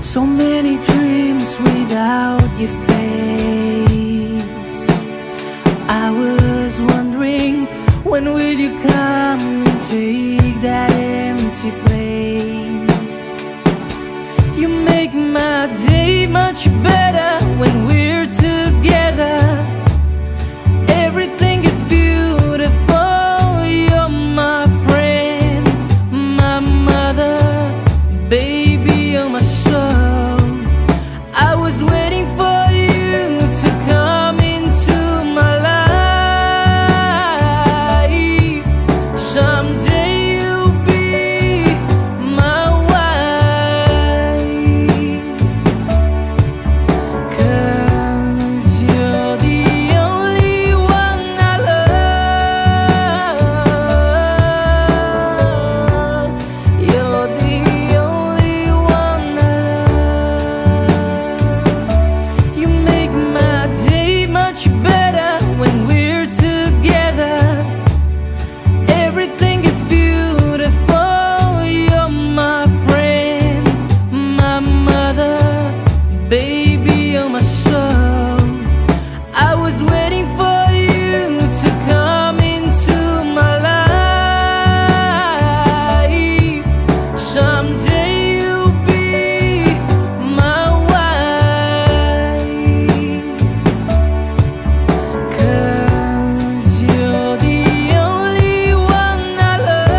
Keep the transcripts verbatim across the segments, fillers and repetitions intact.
So many dreams without your face. I was wondering, when will you come and take that empty place? You make my day much better when we're together. Everything is beautiful. You're my friend, my mother, baby, you're my soul. I was waiting for you to come into my life. Someday you'll be my wife, 'cause you're the only one I love. You're the only one I love. You make my day much better when we're together. Everything is beautiful. You're my friend, my mother, baby, you're my soul. I was waiting for you to come into my life. Someday you'll be my wife, 'cause you're the only one I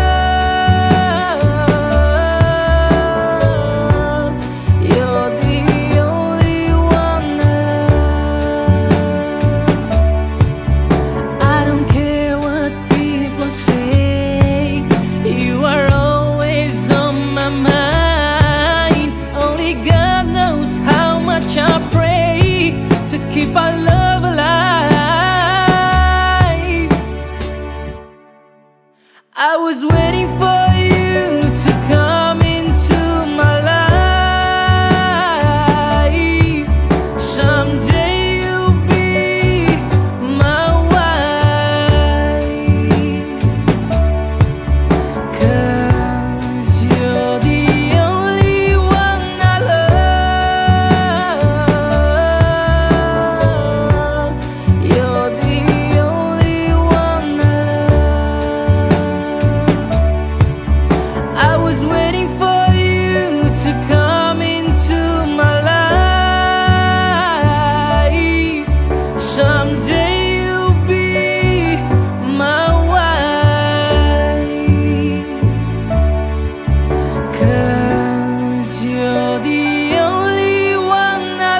love. You're the only one I love. I don't care what people say, you are always on my mind. Only God knows how much I pray to keep our love alive. I was waiting for you to come into my life. Someday you'll be my wife, 'cause you're the only one I love. You're the only one I love. I was waiting for you to come into my life. Someday you'll be my wife, 'cause you're the only one I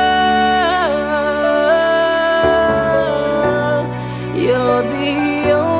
love. You're the only